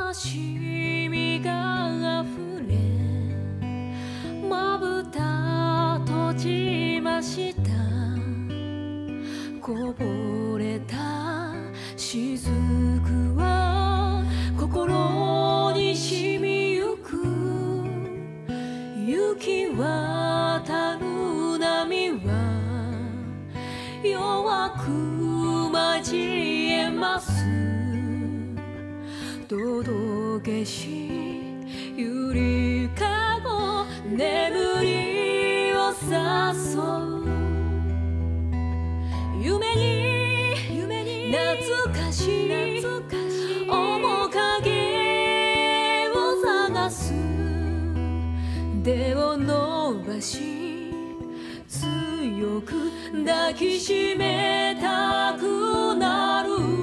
しみが溢れまぶた閉じました。こぼれた雫は心に染みゆく。行き渡る波は弱く交えます。届けしゆりかご眠りを誘う。夢に懐かしい面影を探す。手を伸ばし強く抱きしめたくなる。